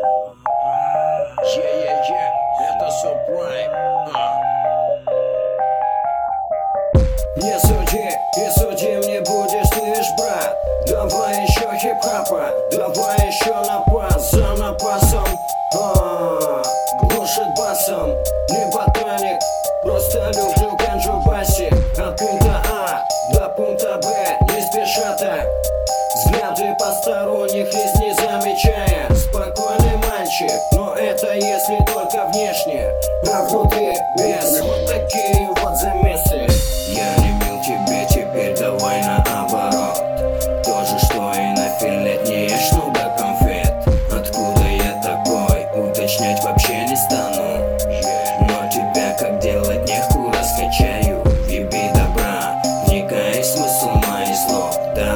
Это Subprime. Не суди, мне будешь, слышь, брат. Давай еще хип-хапа, давай еще на пас, за напасом. Глушит басом, не ботаник, просто люблю ганджу баси. От пункта А до пункта Б, не спеша так, взгляды посторонних лиц не замечая. Спокойный мальчик, но это если только внешне, а внутри без. Вот такие вот замесы. Я не бил тебе, теперь давай наоборот. То же, что и на филет, не ешь, ну до конфет. Откуда я такой, уточнять вообще не стану. Но тебя как делать нехуй раскачаю. Въеби добра, вникай в смысл моих слов. Да,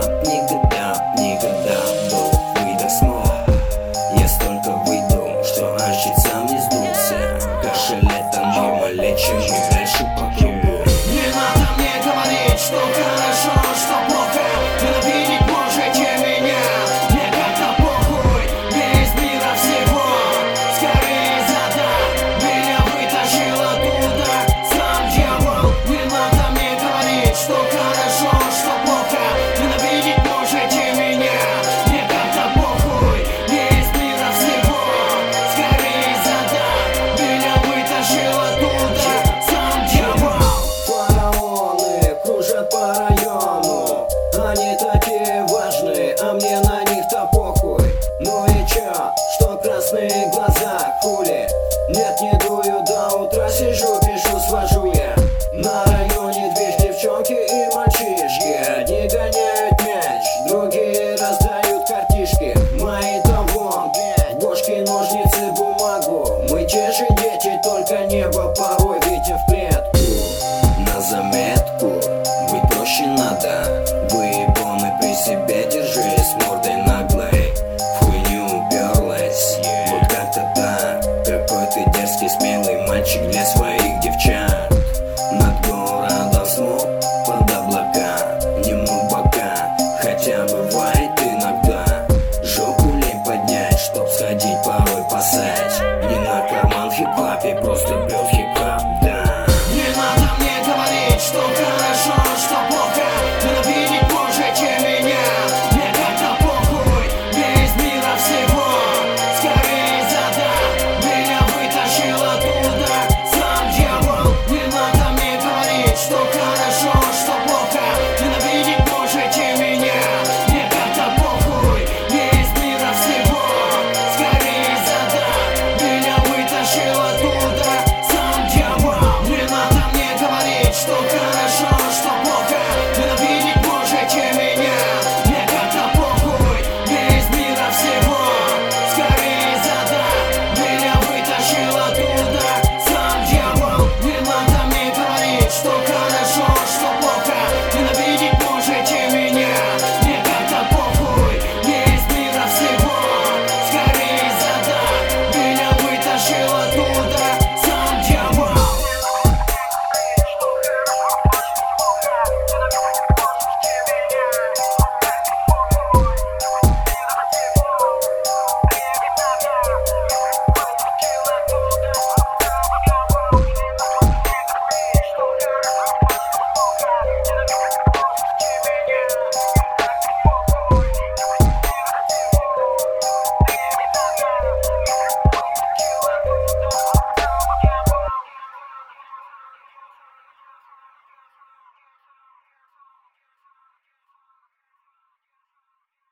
никогда был выдох смог. Я столько выйду, что аж чуть сам не сдулся. Кашель это норма, лечим и дальше по кругу. Не надо мне говорить, что хорошо, что плохо. Ненавидеть можете меня, мне как-то похуй. Мне из мира всего, скорее задам. Меня вытащил оттуда сам дьявол. Не надо мне говорить, что хорошо, что плохо. Ненавидеть можете меня, мне как-то похуй. Мне из мира всего, скорее задам. Меня вытащил оттуда сам дьявол. Фараоны кружат по району, они такие важные, а мне на них-то похуй. Ну и чё, что красные глаза, хули? Нет, не дую, до утра сижу, пишу, свожу я. На районе движ девчонки и мальчишки. Одни гоняют мяч, другие раздают картишки. Мои-то вон, бошки, ножницы, бумагу. Мы те же дети, только небо порой видим в клетку. На заметку, быть проще надо. Выебоны при себе держись, мордой наглой. В хуйню уперлась, вот как-то так. Какой ты дерзкий, смелый мальчик для своих.